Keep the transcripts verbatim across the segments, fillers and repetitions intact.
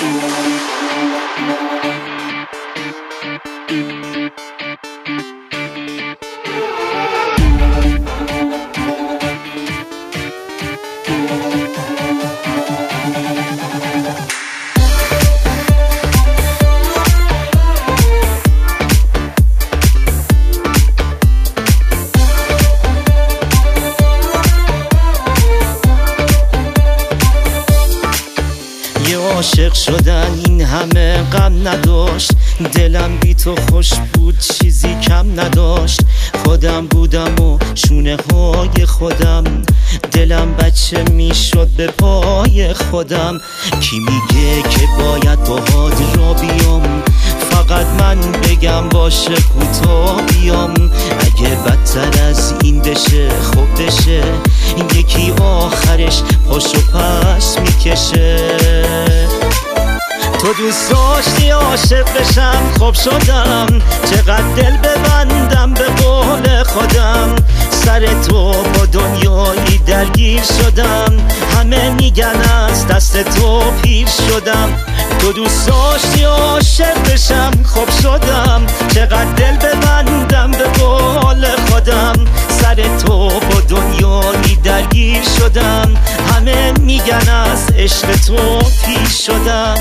عاشق شدن این همه غم نداشت، دلم بی تو خوش بود چیزی کم نداشت. خودم بودم و شونه های خودم، دلم بچه میشد به پای خودم. کی میگه که باید باهات را بیام، فقط من بگم باشه کوتاه بیام. اگه بدتر از این بشه خب بشه، یکی آخرش پاشو پس میکشه. تو دوست داشتی عاشق بشم خب شدم، چقدر دل ببندم به قول خودم. سر تو با دنیایی درگیر شدم، همه میگن از دست تو پیر شدم. تو دوست داشتی عاشق بشم خب شدم، چقدر دل ببندم به قول خودم. سر تو با دنیایی درگیر شدم، همه میگن از عشق تو پیر شدم.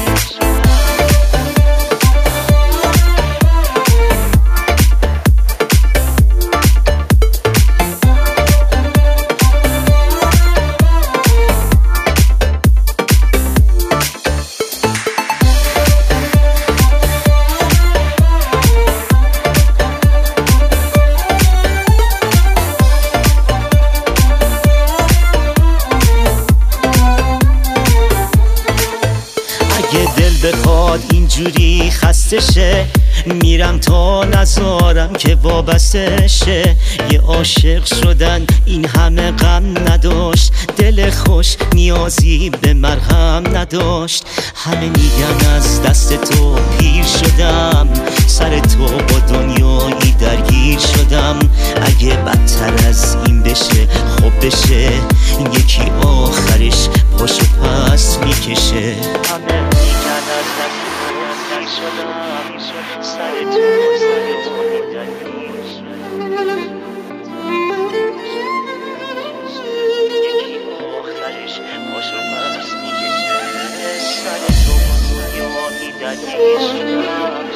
دل بخواد اینجوری خسته شه، میرم تا نزارم که وابسته شه. یه عاشق شدن این همه غم نداشت، دل خوش نیازی به مرهم نداشت. همه میگن از دست تو پیر شدم، سر تو با دنیایی درگیر شدم. اگه بدتر از این بشه خب بشه، یکی آخرش پاشو پس میکشه. سر تو سر تو درگیر شدم، یکی آخرش پاشو پس میکشه. سر تو دنیایی درگیر شدم.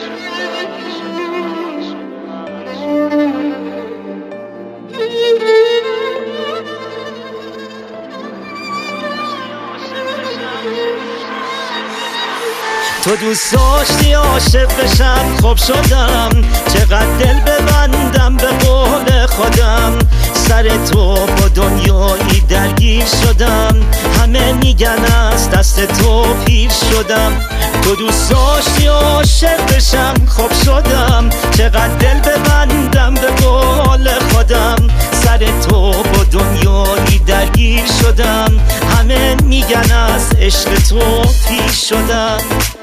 تو دوست داشتی عاشق بشم خب شدم، چقدر دل ببندم به قول خودم. سر تو با دنیایی درگیر شدم، همه میگن از دست تو پیر شدم. تو دوست داشتی عاشق بشم خب شدم، چقدر دل ببندم به قول خودم. سر تو با دنیایی درگیر شدم، همه میگن از عشق تو پیر شدم.